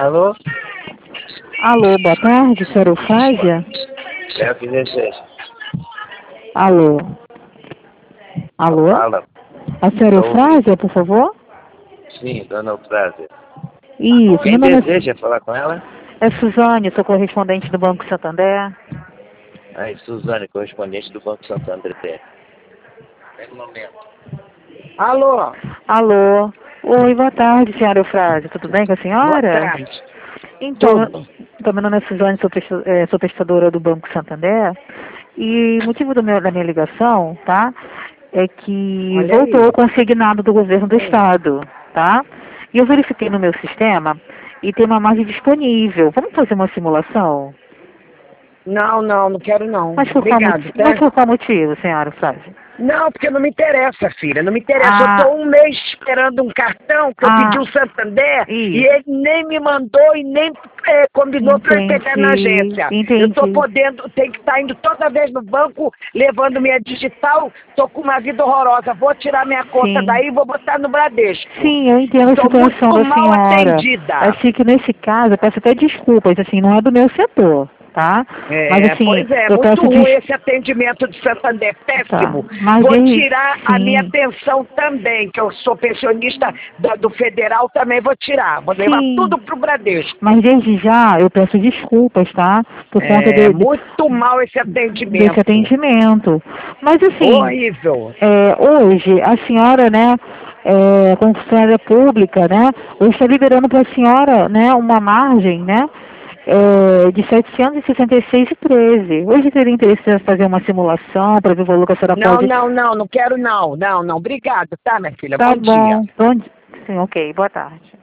Alô? Alô, boa tarde, senhora Eufrásia? É o que deseja. Alô? Alô? Fala. A senhora Tô ouvindo. Eufrásia, por favor? Sim, dona Eufrásia. Isso, Quem meu nome deseja falar com ela? é Suzane, sou correspondente do Banco Santander. Aí, Suzane, correspondente do Banco Santander. Pega um momento. Alô? Alô? Oi, boa tarde, senhora Eufrásia, tudo bem com a Boa senhora? tarde. Então, Tudo. meu nome é Suzane, sou prestadora do Banco Santander. E o motivo da minha ligação, tá? É que Olha voltou o aí. consignado do governo do estado, tá? E eu verifiquei no meu sistema e tem uma margem disponível. Vamos fazer uma simulação? Não quero não. Obrigado, Mas tá? por qual motivo, senhora Flávia? Não, porque não me interessa, filha. Não me interessa. Eu Ah, tô um mês esperando um cartão que eu pedi o Santander e isso. ele nem me mandou e nem combinou para eu pegar na agência. Eu tô Entendi. podendo, tem que estar indo toda vez no banco levando minha digital. Tô com uma vida horrorosa. Vou tirar minha conta Sim. daí e vou botar no Bradesco. Sim, eu entendo a Estou situação muito da mal senhora. atendida. Assim que nesse caso, eu peço até desculpas, assim, não é do meu setor, tá? Mas assim, Pois é, eu muito peço ruim desculpas. esse atendimento de Santander, Tá. péssimo. Mas Vou desde, tirar a minha sim, pensão também, que eu sou pensionista do federal, também vou tirar. Vou levar sim. tudo pro Bradesco. Mas desde já eu peço desculpas, tá? Por conta É muito mal esse desse atendimento. atendimento. Mas assim, Horrível. hoje a senhora, né, como funcionária pública, né, hoje está liberando para a senhora, né, uma margem, né, de 766,13. Hoje teria interesse em fazer uma simulação para ver o valor que a senhora pode. Não quero não. Não, obrigado, tá, minha filha? Tá Bom dia. bom. Sim, ok. Boa tarde.